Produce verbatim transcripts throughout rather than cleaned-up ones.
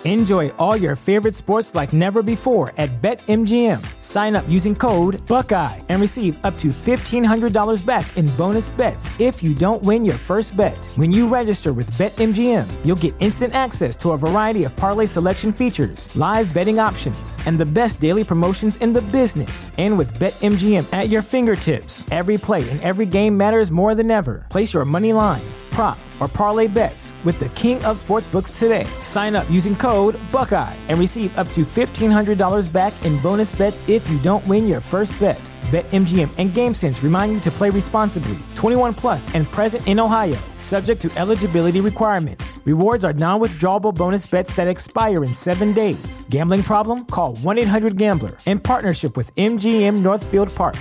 Enjoy all your favorite sports like never before at BetMGM. Sign up using code Buckeye and receive up to fifteen hundred dollars back in bonus bets if you don't win your first bet. When you register with BetMGM, you'll get instant access to a variety of parlay selection features, live betting options, and the best daily promotions in the business. And with BetMGM at your fingertips, every play and every game matters more than ever. Place your money line, prop, or parlay bets with the king of sportsbooks today. Sign up using code Buckeye and receive up to fifteen hundred dollars back in bonus bets if you don't win your first bet. BetMGM and GameSense remind you to play responsibly. twenty-one plus and present in Ohio, subject to eligibility requirements. Rewards are non-withdrawable bonus bets that expire in seven days. Gambling problem? Call one eight hundred gambler in partnership with M G M Northfield Park.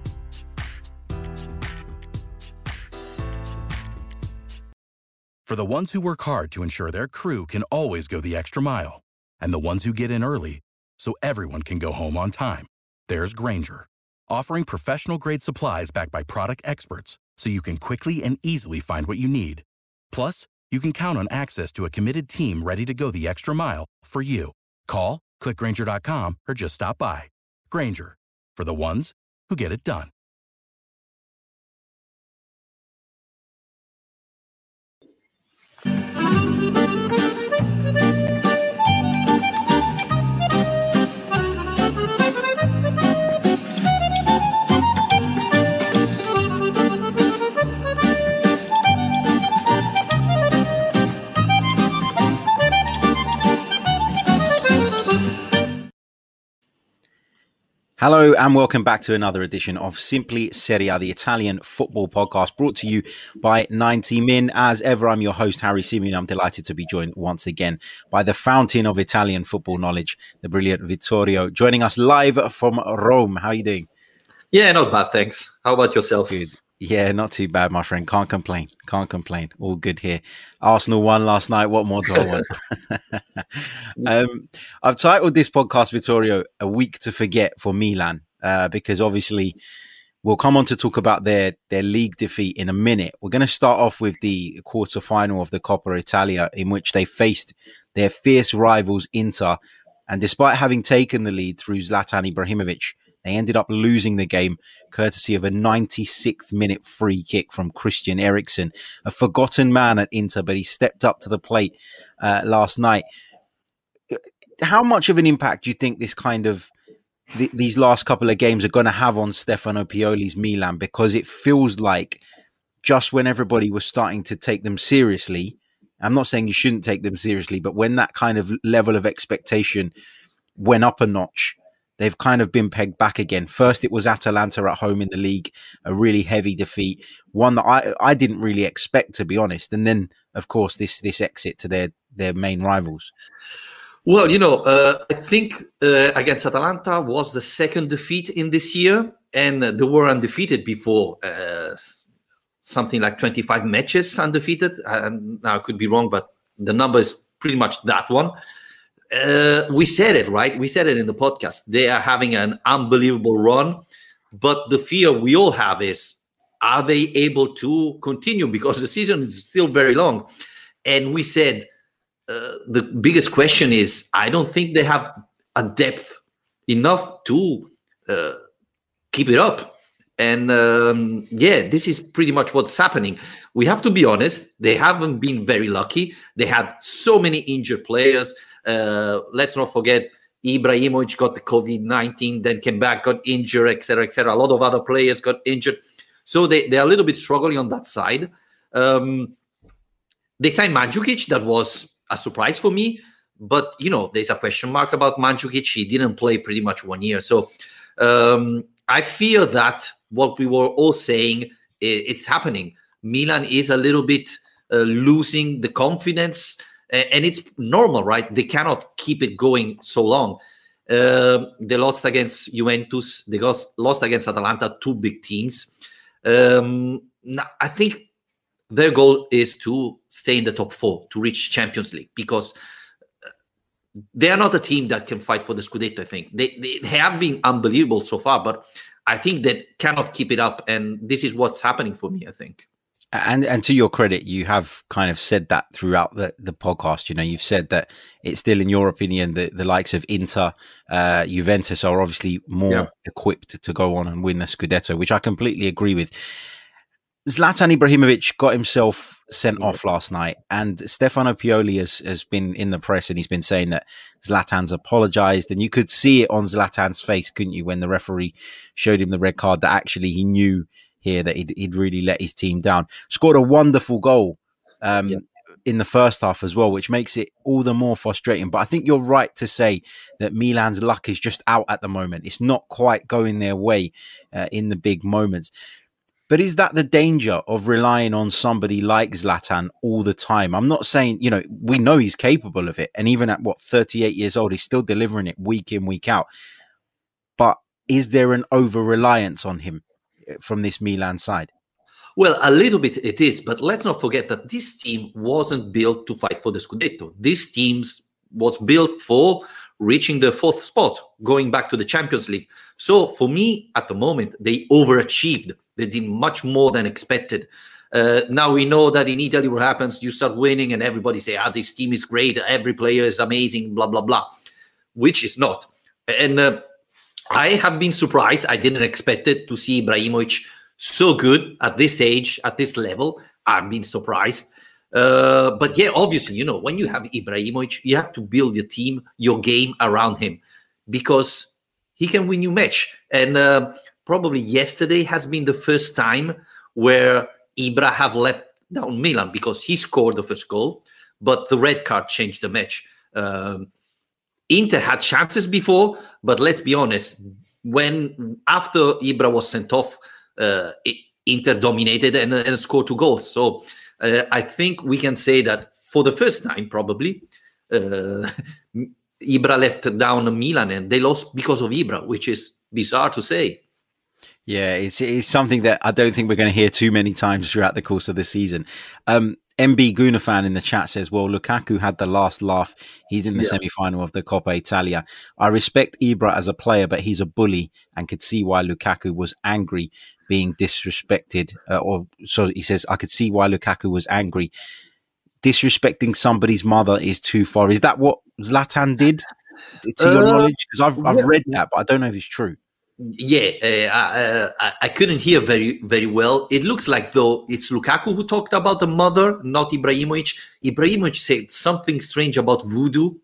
For the ones who work hard to ensure their crew can always go the extra mile, and the ones who get in early so everyone can go home on time, there's Grainger, offering professional-grade supplies backed by product experts so you can quickly and easily find what you need. Plus, you can count on access to a committed team ready to go the extra mile for you. Call, click Grainger dot com, or just stop by. Grainger, for the ones who get it done. Hello and welcome back to another edition of Simply Serie A, the Italian football podcast brought to you by ninety min. As ever, I'm your host, Harry Simeon. I'm delighted to be joined once again by the fountain of Italian football knowledge, the brilliant Vittorio, joining us live from Rome. How are you doing? Yeah, not bad, thanks. How about yourself? Good. Yeah, not too bad, my friend. Can't complain. Can't complain. All good here. Arsenal won last night. What more do I want? um, I've titled this podcast, Vittorio, A Week to Forget for Milan, uh, because obviously we'll come on to talk about their, their league defeat in a minute. We're going to start off with the quarterfinal of the Coppa Italia, in which they faced their fierce rivals Inter. And despite having taken the lead through Zlatan Ibrahimovic, they ended up losing the game courtesy of a ninety-sixth minute free kick from Christian Eriksen, a forgotten man at Inter, but he stepped up to the plate uh, last night. How much of an impact do you think this kind of th- these last couple of games are going to have on Stefano Pioli's Milan? Because it feels like just when everybody was starting to take them seriously, I'm not saying you shouldn't take them seriously, but when that kind of level of expectation went up a notch, they've kind of been pegged back again. First, it was Atalanta at home in the league, a really heavy defeat, one that I, I didn't really expect, to be honest. And then, of course, this this exit to their, their main rivals. Well, you know, uh, I think uh, against Atalanta was the second defeat in this year, and they were undefeated before. Uh, something like twenty-five matches undefeated. And now I could be wrong, but the number is pretty much that one. Uh, we said it, right? We said it in the podcast. They are having an unbelievable run. But the fear we all have is, are they able to continue? Because the season is still very long. And we said, uh, the biggest question is, I don't think they have a depth enough to uh, keep it up. And um, yeah, this is pretty much what's happening. We have to be honest. They haven't been very lucky. They had so many injured players. Uh, let's not forget, Ibrahimovic got the COVID nineteen, then came back, got injured, et cetera, et cetera. A lot of other players got injured. So they, they're a little bit struggling on that side. Um, they signed Mandzukic. That was a surprise for me. But, you know, there's a question mark about Mandzukic. He didn't play pretty much one year. So um, I fear that what we were all saying, it's happening. Milan is a little bit uh, losing the confidence. And it's normal, right? They cannot keep it going so long. Uh, they lost against Juventus. They lost, lost against Atalanta, two big teams. Um, I think their goal is to stay in the top four, to reach Champions League, because they are not a team that can fight for the Scudetto, I think. They, they, they have been unbelievable so far, but I think they cannot keep it up. And this is what's happening for me, I think. And and to your credit, you have kind of said that throughout the, the podcast. You know, you've said that it's still, in your opinion, the, the likes of Inter, uh, Juventus are obviously more yeah. equipped to go on and win the Scudetto, which I completely agree with. Zlatan Ibrahimovic got himself sent yeah. off last night, and Stefano Pioli has, has been in the press and he's been saying that Zlatan's apologised, and you could see it on Zlatan's face, couldn't you, when the referee showed him the red card, that actually he knew here that he'd, he'd really let his team down. Scored a wonderful goal um, yeah. in the first half as well, which makes it all the more frustrating. But I think you're right to say that Milan's luck is just out at the moment. It's not quite going their way uh, in the big moments. But is that the danger of relying on somebody like Zlatan all the time? I'm not saying, you know, we know he's capable of it. And even at, what, thirty-eight years old, he's still delivering it week in, week out. But is there an over-reliance on him from this Milan side? Well, a little bit it is, but let's not forget that this team wasn't built to fight for the Scudetto. This team was built for reaching the fourth spot, going back to the Champions League. So for me, at the moment, they overachieved. They did much more than expected. Uh, now we know that in Italy, what happens, you start winning and everybody say, ah, this team is great, every player is amazing, blah, blah, blah, which is not. And uh, I have been surprised. I didn't expect it to see Ibrahimovic so good at this age, at this level. I've been surprised. Uh, but yeah, obviously, you know, when you have Ibrahimovic, you have to build your team, your game around him, because he can win you match. And uh, probably yesterday has been the first time where Ibra have let down Milan, because he scored the first goal, but the red card changed the match. Um, Inter had chances before, but let's be honest, when after Ibra was sent off, uh, it, Inter dominated and, and scored two goals. So uh, I think we can say that for the first time, probably, uh, Ibra left down Milan and they lost because of Ibra, which is bizarre to say. Yeah, it's it's something that I don't think we're going to hear too many times throughout the course of the season. Um, M B Gunafan in the chat says, well, Lukaku had the last laugh. He's in the yeah. semi-final of the Coppa Italia. I respect Ibra as a player, but he's a bully, and could see why Lukaku was angry being disrespected. Uh, or so he says, I could see why Lukaku was angry. Disrespecting somebody's mother is too far. Is that what Zlatan did, to your uh, knowledge? Because I've, I've yeah. read that, but I don't know if it's true. Yeah, uh, I, I couldn't hear very, very well. It looks like, though, it's Lukaku who talked about the mother, not Ibrahimovic. Ibrahimovic said something strange about voodoo.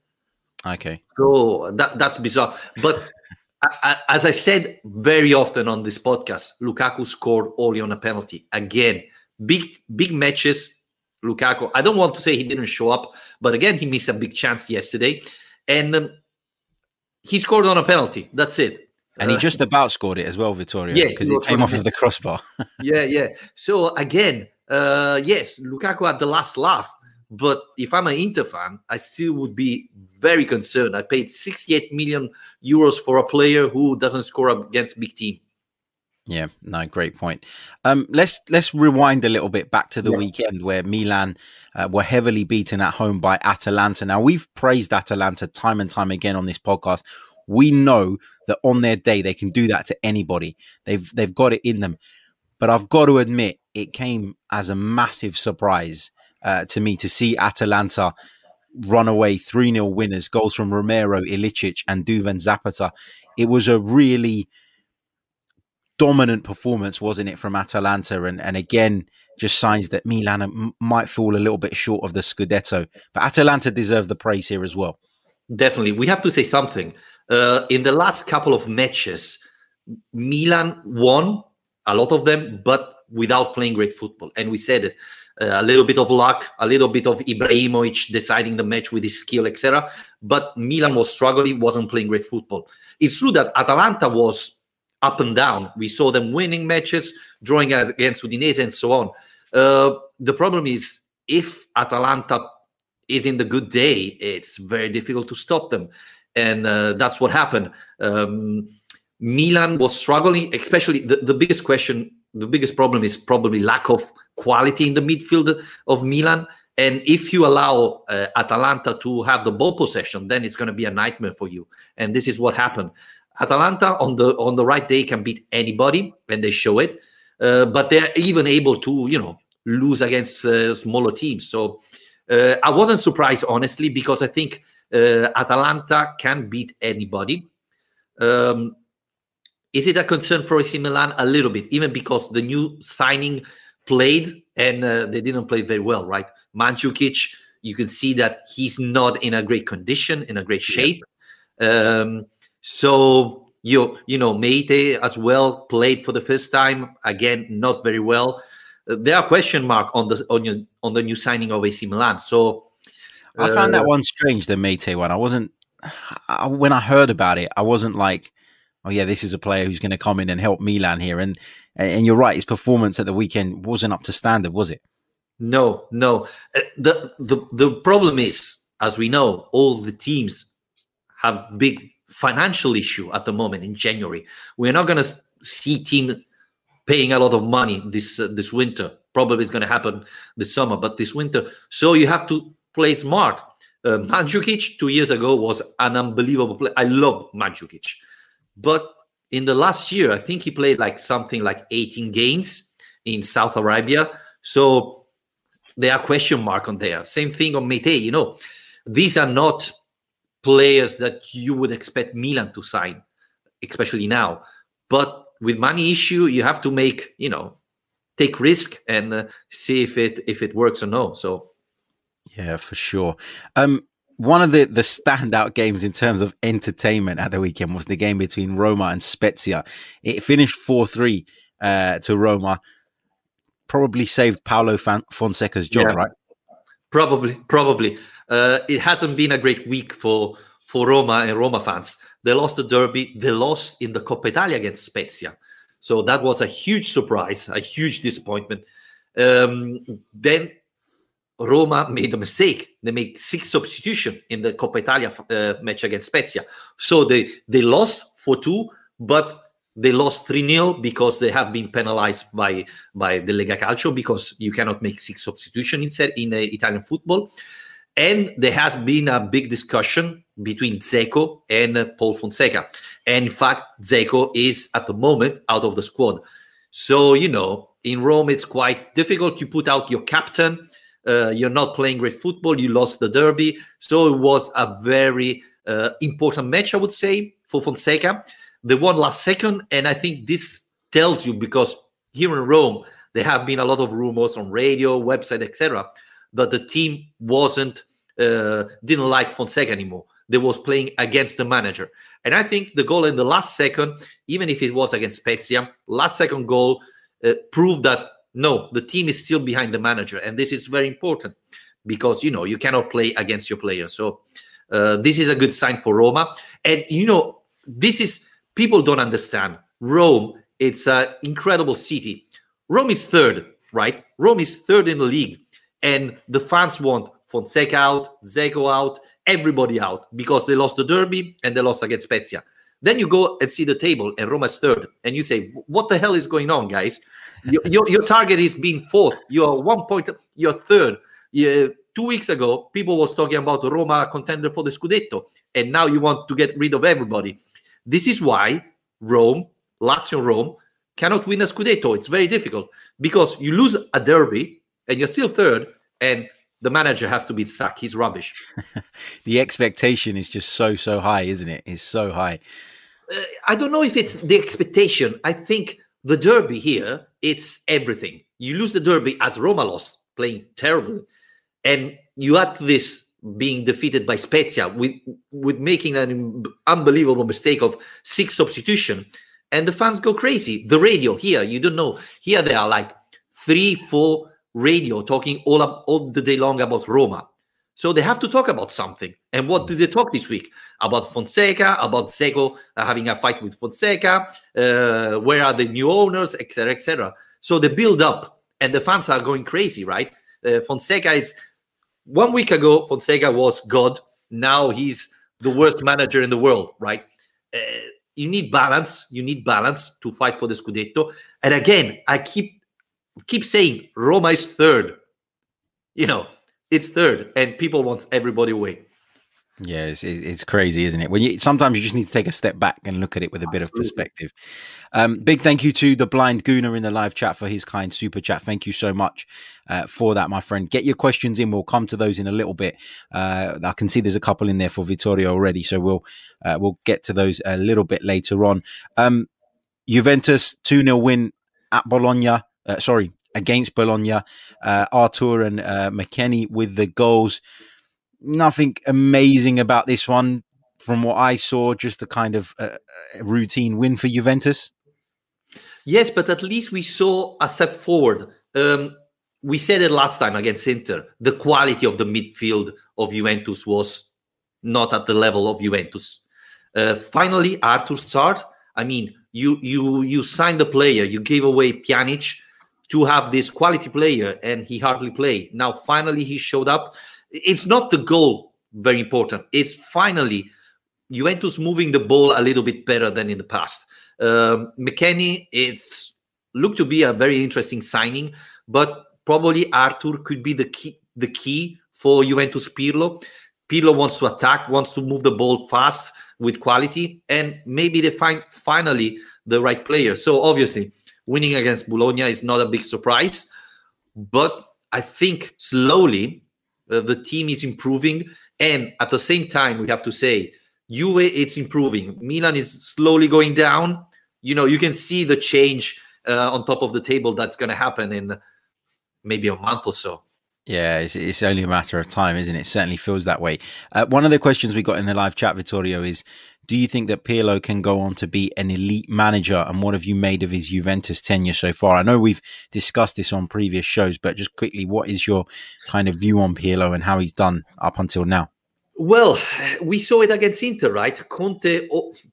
Okay. So that that's bizarre. But I, as I said very often on this podcast, Lukaku scored only on a penalty. Again, big, big matches, Lukaku. I don't want to say he didn't show up, but again, he missed a big chance yesterday. And um, he scored on a penalty. That's it. And he just about scored it as well, Vittorio, yeah, because it came off of the crossbar. yeah, yeah. So again, uh, yes, Lukaku had the last laugh. But if I'm an Inter fan, I still would be very concerned. I paid sixty-eight million euros for a player who doesn't score against big team. Yeah, no, great point. Um, let's let's rewind a little bit back to the yeah. weekend where Milan uh, were heavily beaten at home by Atalanta. Now, we've praised Atalanta time and time again on this podcast. We know that on their day they can do that to anybody. They've they've got it in them. But I've got to admit, it came as a massive surprise uh, to me to see Atalanta run away three nil winners, goals from Romero, Ilicic and Duvan Zapata. It was a really dominant performance, wasn't it, from Atalanta? And, and again, just signs that Milan m- might fall a little bit short of the Scudetto. But Atalanta deserve the praise here as well. Definitely. We have to say something. Uh, in the last couple of matches, Milan won a lot of them, but without playing great football. And we said it, uh, a little bit of luck, a little bit of Ibrahimovic deciding the match with his skill, et cetera. But Milan was struggling, wasn't playing great football. It's true that Atalanta was up and down. We saw them winning matches, drawing against Udinese and so on. Uh, the problem is, if Atalanta is in the good day, it's very difficult to stop them. And uh, that's what happened. Um, Milan was struggling, especially the, the biggest question, the biggest problem is probably lack of quality in the midfield of Milan. And if you allow uh, Atalanta to have the ball possession, then it's going to be a nightmare for you. And this is what happened. Atalanta on the on the right day can beat anybody, and they show it. Uh, but they're even able to, you know, lose against uh, smaller teams. So uh, I wasn't surprised, honestly, because I think uh, Atalanta can beat anybody. Um, is it a concern for A C Milan? A little bit, even because the new signing played and uh, they didn't play very well, right? Mandzukic, you can see that he's not in a great condition, in a great shape. Yeah. Um, so, you, you know, Meite as well played for the first time. Again, not very well. Uh, there are question marks on the on, your, on the new signing of A C Milan. So I uh, found that one strange, the Meite one. I wasn't, I, when I heard about it, I wasn't like, oh yeah, this is a player who's going to come in and help Milan here. And and you're right, his performance at the weekend wasn't up to standard, was it? No, no. Uh, the the the problem is, as we know, all the teams have big financial issue at the moment in January. We're not going to see team paying a lot of money this uh, this winter. Probably it's going to happen this summer, but this winter. So you have to play smart. Uh, Mandzukic two years ago was an unbelievable player. I loved Mandzukic. But in the last year, I think he played like something like eighteen games in South Arabia. So there are question marks on there. Same thing on Meite. You know, these are not players that you would expect Milan to sign, especially now. But with money issue, you have to make, you know, take risk and uh, see if it if it works or no. So, yeah, for sure. Um, one of the the standout games in terms of entertainment at the weekend was the game between Roma and Spezia. It finished four three uh, to Roma. Probably saved Paulo Fonseca's job, yeah. right? Probably, probably. Uh, it hasn't been a great week for for Roma and Roma fans. They lost the derby. They lost in the Coppa Italia against Spezia. So that was a huge surprise, a huge disappointment. Um, then Roma made a mistake. They made six substitutions in the Coppa Italia uh, match against Spezia. So they, they lost four two, but they lost three nil because they have been penalized by, by the Lega Calcio, because you cannot make six substitutions in, in uh, Italian football. And there has been a big discussion between Dzeko and uh, Paul Fonseca. And in fact, Dzeko is at the moment out of the squad. So, you know, in Rome, it's quite difficult to put out your captain. Uh, you're not playing great football. You lost the derby. So it was a very uh, important match, I would say, for Fonseca. They won last second. And I think this tells you, because here in Rome, there have been a lot of rumors on radio, website, et cetera, that the team wasn't, uh, didn't like Fonseca anymore. They was playing against the manager. And I think the goal in the last second, even if it was against Spezia, last second goal uh, proved that, no, the team is still behind the manager. And this is very important because, you know, you cannot play against your players. So uh, this is a good sign for Roma. And, you know, this is, people don't understand. Rome, it's an incredible city. Rome is third, right? Rome is third in the league. And the fans want Fonseca out, Dzeko out, everybody out, because they lost the derby and they lost against Spezia. Then you go and see the table and Roma is third. And you say, what the hell is going on, guys? your, your, your target is being fourth. You're one point, you're third. You, two weeks ago, people was talking about Roma contender for the Scudetto. And now you want to get rid of everybody. This is why Rome, Lazio Rome, cannot win a Scudetto. It's very difficult because you lose a derby and you're still third, and the manager has to be sacked. He's rubbish. The expectation is just so, so high, isn't it? It's so high. Uh, I don't know if it's the expectation. I think the derby here, it's everything. You lose the derby as Roma lost, playing terribly. And you add to this being defeated by Spezia with, with making an unbelievable mistake of six substitution. And the fans go crazy. The radio here, you don't know. Here they are like three, four radio talking all up, all the day long about Roma. So they have to talk about something. And what did they talk this week? About Fonseca, about Dzeko uh, having a fight with Fonseca, uh, where are the new owners, et cetera, et cetera. So they build up, and the fans are going crazy, right? Uh, Fonseca is, one week ago, Fonseca was God. Now he's the worst manager in the world, right? Uh, you need balance. You need balance to fight for the Scudetto. And again, I keep keep saying Roma is third. You know, it's third, and people want everybody away. Yeah, it's, it's crazy, isn't it? When you sometimes you just need to take a step back and look at it with a bit Absolutely. of perspective. Um, big thank you to the Blind Gooner in the live chat for his kind super chat. Thank you so much uh, for that, my friend. Get your questions in. We'll come to those in a little bit. Uh, I can see there's a couple in there for Vittorio already, so we'll uh, we'll get to those a little bit later on. Um, Juventus two nil win at Bologna. Uh, sorry, against Bologna. Uh, Artur and uh, McKennie with the goals. Nothing amazing about this one from what I saw, just a kind of uh, routine win for Juventus. Yes, but at least we saw a step forward. Um, we said it last time against Inter. The quality of the midfield of Juventus was not at the level of Juventus. Uh, finally, Artur started. I mean, you you you signed the player, you gave away Pjanic to have this quality player, and he hardly played. Now, finally, he showed up. It's not the goal very important. It's finally Juventus moving the ball a little bit better than in the past. Um, McKennie, it's looked to be a very interesting signing, but probably Artur could be the key, the key for Juventus Pirlo. Pirlo wants to attack, wants to move the ball fast with quality, and maybe they find finally the right player. So obviously, winning against Bologna is not a big surprise, but I think slowly uh, the team is improving, and at the same time, we have to say, Juve, it's improving. Milan is slowly going down. You know, you can see the change uh, on top of the table that's going to happen in maybe a month or so. Yeah, it's, it's only a matter of time, isn't it? It certainly feels that way. Uh, one of the questions we got in the live chat, Vittorio, is do you think that Pirlo can go on to be an elite manager? And what have you made of his Juventus tenure so far? I know we've discussed this on previous shows, but just quickly, what is your kind of view on Pirlo and how he's done up until now? Well, we saw it against Inter, right? Conte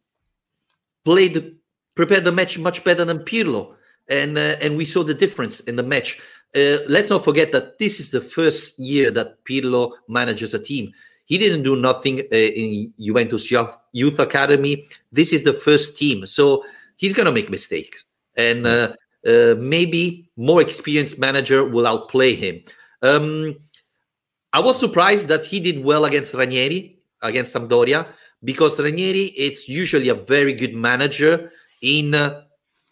played, prepared the match much better than Pirlo. And uh, and we saw the difference in the match. Uh, let's not forget that this is the first year that Pirlo manages a team. He didn't do nothing uh, in Juventus Youth Academy. This is the first team. So he's going to make mistakes. And uh, uh, maybe more experienced manager will outplay him. Um, I was surprised that he did well against Ranieri, against Sampdoria, because Ranieri, it's usually a very good manager in uh,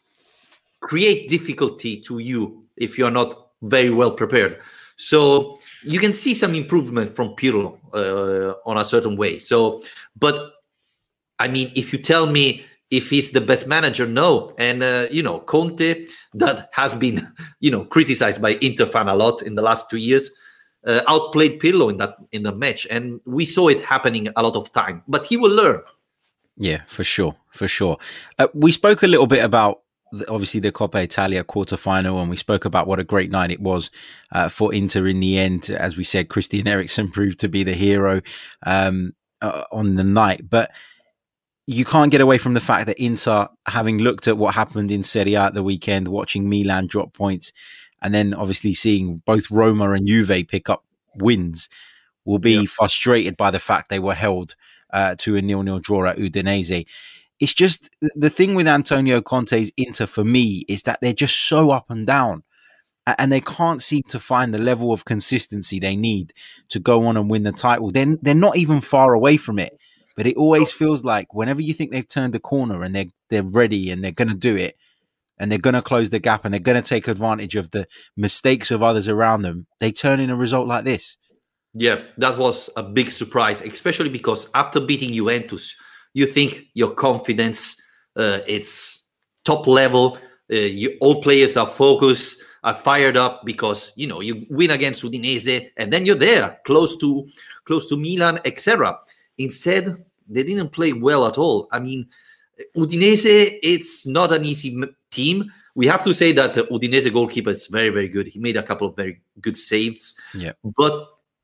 create difficulty to you if you're not very well prepared. So you can see some improvement from Pirlo uh, on a certain way. So, but I mean, if you tell me if he's the best manager, no. And, uh, you know, Conte, that has been, you know, criticized by Inter fan a lot in the last two years, uh, outplayed Pirlo in that in the match. And we saw it happening a lot of time, but he will learn. Yeah, for sure. For sure. Uh, we spoke a little bit about obviously the Coppa Italia quarterfinal, and we spoke about what a great night it was uh, for Inter in the end. As we said, Christian Eriksen proved to be the hero um, uh, on the night. But you can't get away from the fact that Inter, having looked at what happened in Serie A at the weekend, watching Milan drop points, and then obviously seeing both Roma and Juve pick up wins, will be yeah. frustrated by the fact they were held uh, to a nil-nil draw at Udinese. It's just the thing with Antonio Conte's Inter for me is that they're just so up and down, and they can't seem to find the level of consistency they need to go on and win the title. Then they're, they're not even far away from it, but it always feels like whenever you think they've turned the corner and they're they're ready and they're going to do it and they're going to close the gap and they're going to take advantage of the mistakes of others around them, they turn in a result like this. Yeah, that was a big surprise, especially because after beating Juventus, you think your confidence, uh, it's top level. Uh, you, all players are focused, are fired up because, you know, you win against Udinese and then you're there, close to close to Milan, et cetera. Instead, they didn't play well at all. I mean, Udinese, it's not an easy m- team. We have to say that the Udinese goalkeeper is very, very good. He made a couple of very good saves. Yeah. But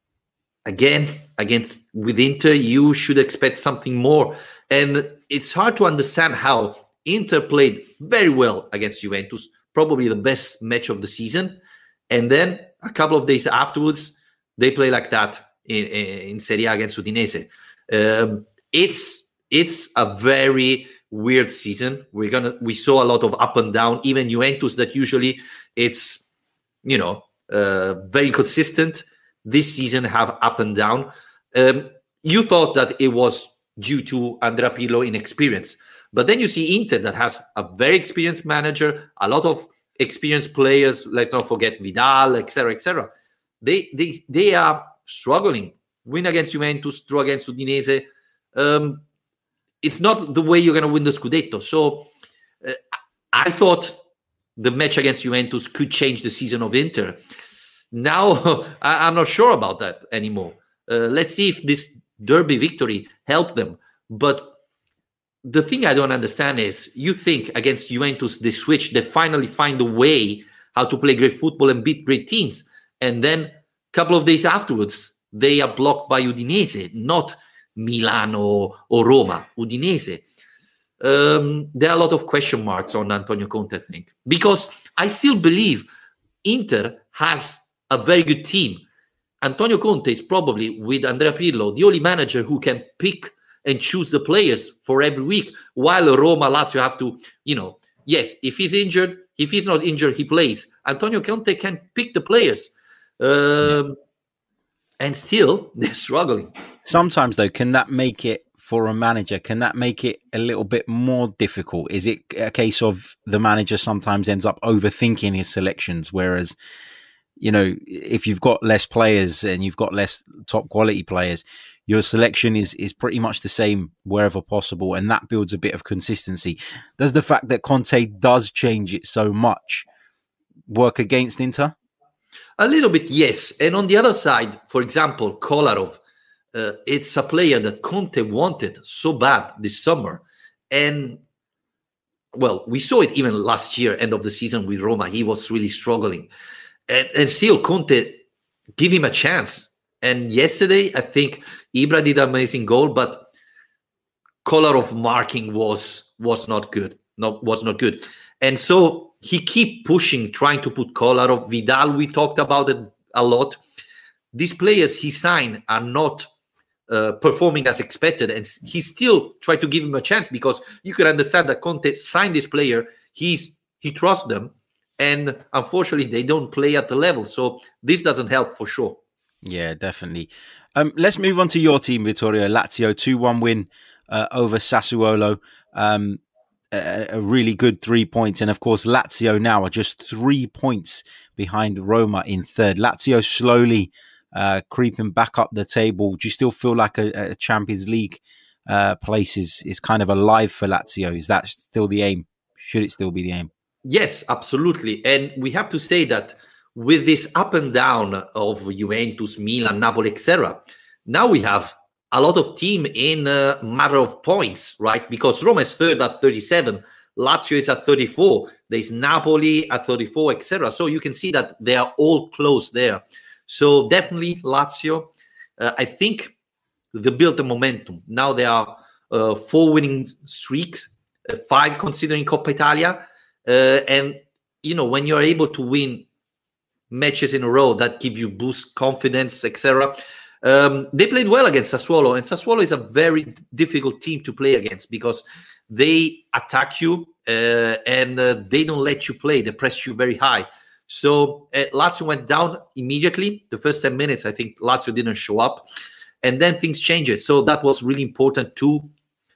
again, against with Inter, you should expect something more. And it's hard to understand how Inter played very well against Juventus, probably the best match of the season. And then a couple of days afterwards, they play like that in, in Serie A against Udinese. Um, it's it's a very weird season. We're gonna we saw a lot of up and down. Even Juventus, that usually it's you know uh, very consistent, this season have up and down. Um, you thought that it was due to Andrea Pirlo inexperience. But then you see Inter that has a very experienced manager, a lot of experienced players. Let's not forget Vidal, et cetera, et cetera. They, they, they are struggling. Win against Juventus, draw against Udinese. Um, it's not the way you're going to win the Scudetto. So uh, I thought the match against Juventus could change the season of Inter. Now, I, I'm not sure about that anymore. Uh, let's see if this derby victory helped them. But the thing I don't understand is, you think against Juventus, they switch, they finally find a way how to play great football and beat great teams. And then a couple of days afterwards, they are blocked by Udinese, not Milan or, or Roma, Udinese. Um, there are a lot of question marks on Antonio Conte, I think, because I still believe Inter has a very good team. Antonio Conte is probably, with Andrea Pirlo, the only manager who can pick and choose the players for every week, while Roma, Lazio have to, you know, yes, if he's injured, if he's not injured, he plays. Antonio Conte can pick the players. Um, and still, they're struggling. Sometimes, though, can that make it, for a manager, can that make it a little bit more difficult? Is it a case of the manager sometimes ends up overthinking his selections, whereas, you know, if you've got less players and you've got less top quality players, your selection is is pretty much the same wherever possible, and that builds a bit of consistency. Does the fact that Conte does change it so much work against Inter? A little bit, yes. And on the other side, for example, Kolarov, uh, it's a player that Conte wanted so bad this summer. And, well, we saw it even last year, end of the season with Roma. He was really struggling. And, and still, Conte give him a chance. And yesterday, I think Ibra did an amazing goal, but Kolarov marking was was not good. No, was not good. And so he keep pushing, trying to put Kolarov, Vidal. We talked about it a lot. These players he signed are not uh, performing as expected, and he still tried to give him a chance, because you can understand that Conte signed this player. He's he trusts them, and unfortunately, they don't play at the level. So this doesn't help for sure. Yeah, definitely. Um, let's move on to your team, Vittorio. Lazio, two one win uh, over Sassuolo. Um, a, a really good three points. And of course, Lazio now are just three points behind Roma in third. Lazio slowly uh, creeping back up the table. Do you still feel like a, a Champions League uh, place is, is kind of alive for Lazio? Is that still the aim? Should it still be the aim? Yes, absolutely. And we have to say that with this up and down of Juventus, Milan, Napoli, et cetera, now we have a lot of team in a matter of points, right? Because Roma is third at thirty-seven, Lazio is at thirty-four, there's Napoli at thirty-four, et cetera. So you can see that they are all close there. So definitely Lazio, uh, I think they built the momentum. Now there are uh, four winning streaks, uh, five considering Coppa Italia, uh, and you know, when you're able to win matches in a row, that give you boost confidence, et cetera. Um, they played well against Sassuolo, and Sassuolo is a very difficult team to play against, because they attack you uh, and uh, they don't let you play. They press you very high. So uh, Lazio went down immediately. The first ten minutes, I think Lazio didn't show up, and then things changed. So that was really important to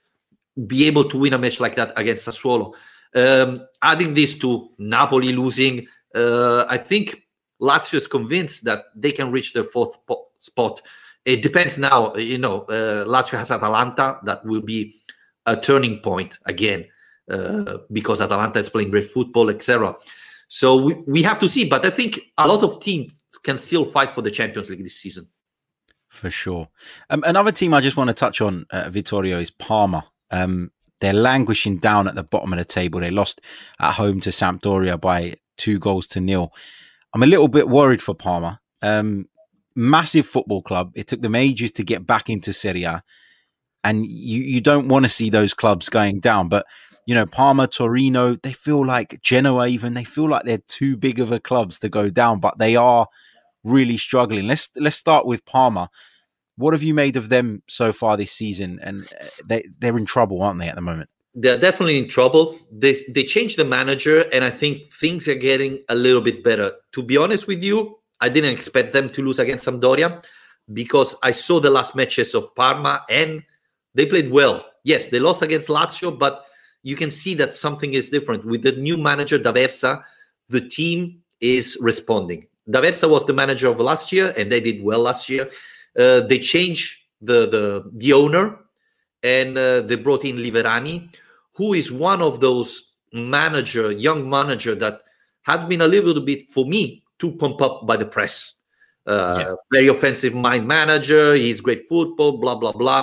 be able to win a match like that against Sassuolo. Um, adding this to Napoli losing, uh, I think Lazio is convinced that they can reach their fourth po- spot. It depends now. You know, uh, Lazio has Atalanta. That will be a turning point again, uh, because Atalanta is playing great football, et cetera. So we, we have to see. But I think a lot of teams can still fight for the Champions League this season. For sure. Um, another team I just want to touch on, uh, Vittorio, is Parma. Um, they're languishing down at the bottom of the table. They lost at home to Sampdoria by two goals to nil. I'm a little bit worried for Parma. Um, massive football club. It took them ages to get back into Serie A. And you, you don't want to see those clubs going down. But, you know, Parma, Torino, they feel like Genoa even, they feel like they're too big of a clubs to go down. But they are really struggling. Let's let's start with Parma. What have you made of them so far this season? And they, they're in trouble, aren't they, at the moment? They're definitely in trouble. They they changed the manager, and I think things are getting a little bit better. To be honest with you, I didn't expect them to lose against Sampdoria, because I saw the last matches of Parma and they played well. Yes, they lost against Lazio, but you can see that something is different. With the new manager, D'Aversa, the team is responding. D'Aversa was the manager of last year, and they did well last year. Uh, they changed the, the, the owner, and uh, they brought in Liverani, who is one of those manager, young manager that has been a little bit, for me, too pumped up by the press. Uh, yeah. Very offensive mind manager. He's great football, blah, blah, blah.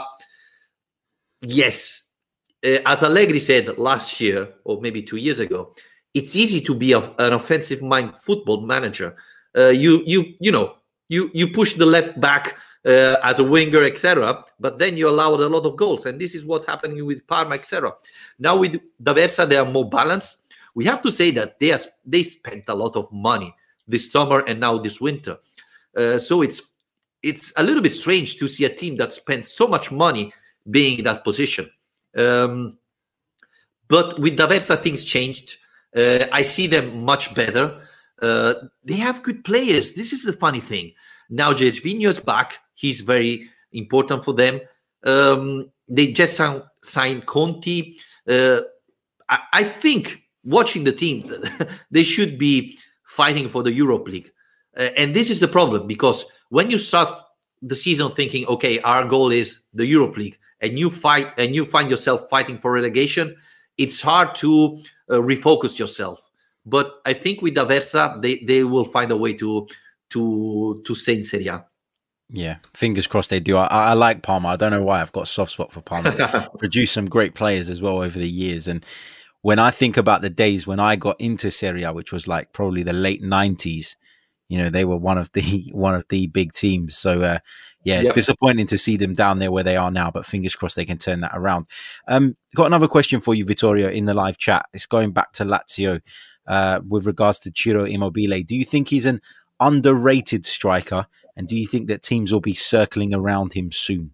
Yes. Uh, as Allegri said last year, or maybe two years ago, it's easy to be a, an offensive mind football manager. Uh, you, you, you know, you, you push the left back uh, as a winger, et cetera. But then you allowed a lot of goals, and this is what's happening with Parma, et cetera. Now with D'Aversa, they are more balanced. We have to say that they are, they spent a lot of money this summer and now this winter. Uh, so it's it's a little bit strange to see a team that spends so much money being in that position. Um, but with D'Aversa, things changed. Uh, I see them much better. Uh, they have good players. This is the funny thing. Now Gervinho's back. He's very important for them. Um, they just signed, signed Conti. Uh, I, I think watching the team, they should be fighting for the Europa League. Uh, and this is the problem, because when you start the season thinking, okay, our goal is the Europa League, and you fight and you find yourself fighting for relegation, it's hard to uh, refocus yourself. But I think with D'Aversa, they, they will find a way to to to stay in Serie A. Yeah, fingers crossed they do. I, I like Parma. I don't know why I've got a soft spot for Parma. Produced some great players as well over the years. And when I think about the days when I got into Serie A, which was like probably the late nineties, you know, they were one of the one of the big teams. So, uh, yeah, it's yep. disappointing to see them down there where they are now, but fingers crossed they can turn that around. Um, got another question for you, Vittorio, in the live chat. It's going back to Lazio uh, with regards to Ciro Immobile. Do you think he's an underrated striker, and do you think that teams will be circling around him soon?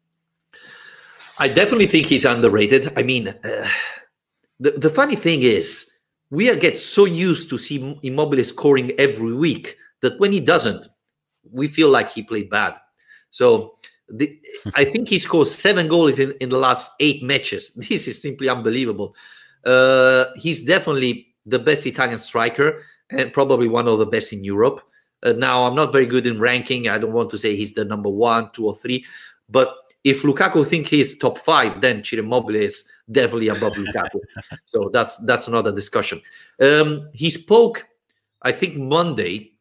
I definitely think he's underrated. I mean, uh, the, the funny thing is, we get so used to see Immobile scoring every week that when he doesn't, we feel like he played bad. So the, I think he scored seven goals in, in the last eight matches. This is simply unbelievable. Uh, he's definitely the best Italian striker and probably one of the best in Europe. Uh, now, I'm not very good in ranking. I don't want to say he's the number one, two, or three. But if Lukaku think he's top five, then Ciro Immobile is definitely above Lukaku. So that's that's another discussion. Um, he spoke, I think, Monday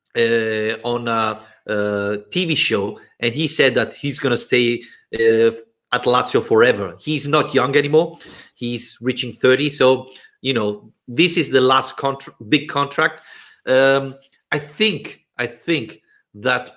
uh, on a, a T V show, and he said that he's going to stay uh, at Lazio forever. He's not young anymore. He's reaching thirty. So, you know, this is the last contra- big contract. Um, I think, I think that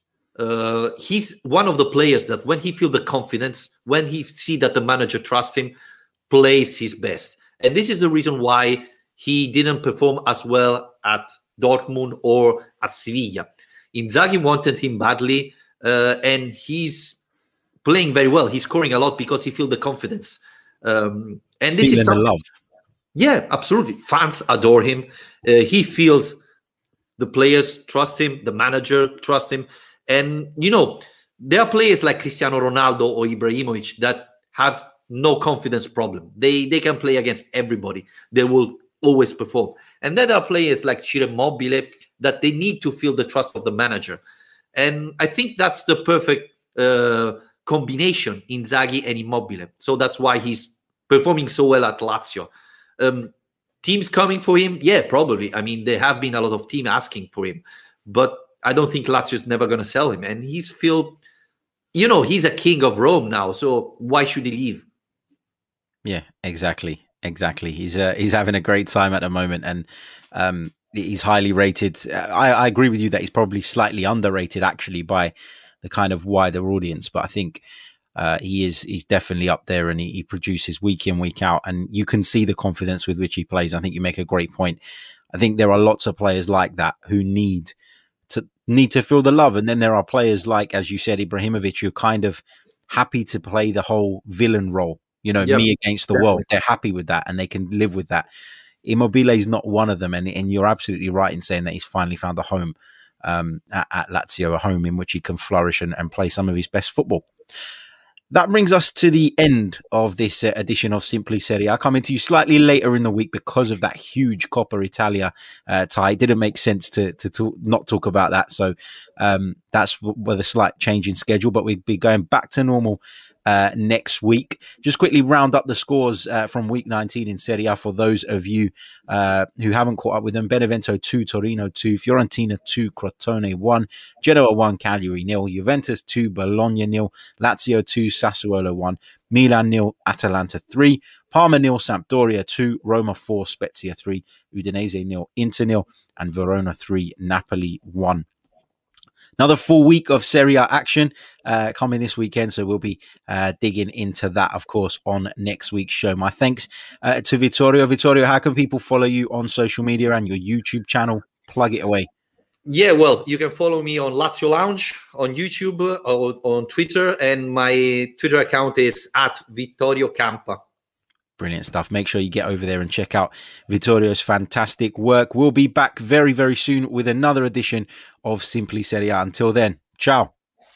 Uh, he's one of the players that when he feels the confidence, when he see that the manager trusts him, plays his best. And this is the reason why he didn't perform as well at Dortmund or at Sevilla. Inzaghi wanted him badly, uh, and he's playing very well. He's scoring a lot because he feels the confidence. Um, and this Feeling is some, the love. Yeah, absolutely. Fans adore him. Uh, he feels the players trust him, the manager trusts him. And, you know, there are players like Cristiano Ronaldo or Ibrahimovic that have no confidence problem. They they can play against everybody. They will always perform. And then there are players like Ciro Immobile that they need to feel the trust of the manager. And I think that's the perfect uh, combination, Inzaghi and Immobile. So that's why he's performing so well at Lazio. Um, teams coming for him? Yeah, probably. I mean, there have been a lot of teams asking for him. But I don't think Lazio is never going to sell him. And he's feel, you know, he's a king of Rome now. So why should he leave? Yeah, exactly. Exactly. He's uh, he's having a great time at the moment, and um, he's highly rated. I, I agree with you that he's probably slightly underrated actually by the kind of wider audience, but I think uh, he is he's definitely up there, and he, he produces week in, week out, and you can see the confidence with which he plays. I think you make a great point. I think there are lots of players like that who need to need to feel the love. And then there are players like, as you said, Ibrahimovic, who are kind of happy to play the whole villain role, you know, yep. me against the Definitely. world. They're happy with that and they can live with that. Immobile is not one of them. And, and you're absolutely right in saying that he's finally found a home. um, at, at Lazio, a home in which he can flourish and, and play some of his best football. That brings us to the end of this uh, edition of Simply Serie A. I come into you slightly later in the week because of that huge Coppa Italia uh, tie. It didn't make sense to to talk, not talk about that. So um, that's with a slight change in schedule, but we'll be going back to normal uh, next week. Just quickly round up the scores uh, from week nineteen in Serie A for those of you uh, who haven't caught up with them. Benevento two, Torino two, Fiorentina two, Crotone one, Genoa one, Cagliari nil, Juventus two, Bologna nil, Lazio two, Sassuolo one, Milan nil, Atalanta three, Parma nil, Sampdoria two, Roma four, Spezia three, Udinese nil, Inter nil, and Verona three, Napoli one. Another full week of Serie A action uh, coming this weekend, so we'll be uh, digging into that, of course, on next week's show. My thanks uh, to Vittorio. Vittorio, how can people follow you on social media and your YouTube channel? Plug it away. Yeah, well, you can follow me on Lazio Lounge on YouTube or on Twitter, and my Twitter account is at Vittorio Campa. Brilliant stuff. Make sure you get over there and check out Vittorio's fantastic work. We'll be back very, very soon with another edition of Simply Serie A. Until then, ciao.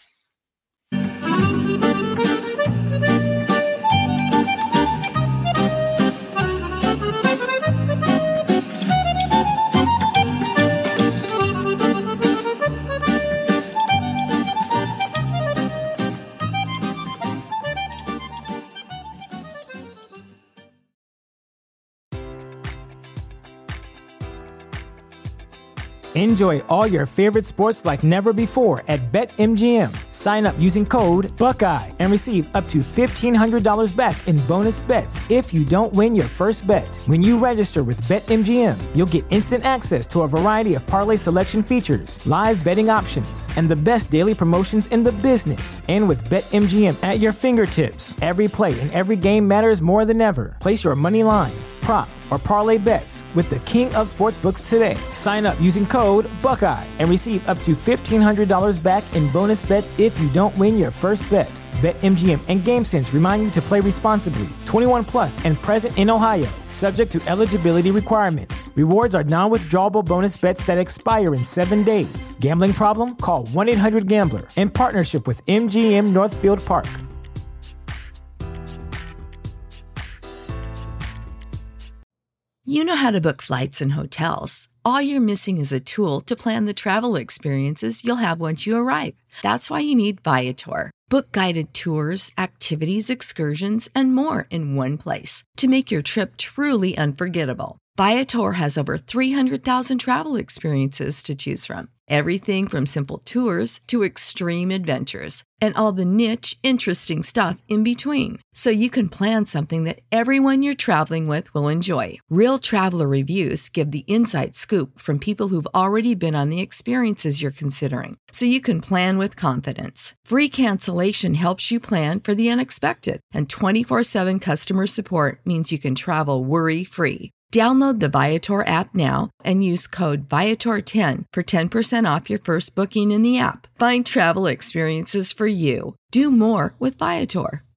Enjoy all your favorite sports like never before at BetMGM. Sign up using code Buckeye and receive up to fifteen hundred dollars back in bonus bets if you don't win your first bet. When you register with BetMGM, you'll get instant access to a variety of parlay selection features, live betting options, and the best daily promotions in the business. And with BetMGM at your fingertips, every play and every game matters more than ever. Place your money line, prop, or parlay bets with the king of sportsbooks today. Sign up using code Buckeye and receive up to fifteen hundred dollars back in bonus bets if you don't win your first bet. BetMGM and GameSense remind you to play responsibly. twenty-one plus and present in Ohio, subject to eligibility requirements. Rewards are non-withdrawable bonus bets that expire in seven days. Gambling problem? Call one eight hundred gambler in partnership with M G M Northfield Park. You know how to book flights and hotels. All you're missing is a tool to plan the travel experiences you'll have once you arrive. That's why you need Viator. Book guided tours, activities, excursions, and more in one place to make your trip truly unforgettable. Viator has over three hundred thousand travel experiences to choose from. Everything from simple tours to extreme adventures and all the niche, interesting stuff in between. So you can plan something that everyone you're traveling with will enjoy. Real traveler reviews give the inside scoop from people who've already been on the experiences you're considering. So you can plan with confidence. Free cancellation helps you plan for the unexpected. And twenty-four seven customer support means you can travel worry-free. Download the Viator app now and use code Viator ten for ten percent off your first booking in the app. Find travel experiences for you. Do more with Viator.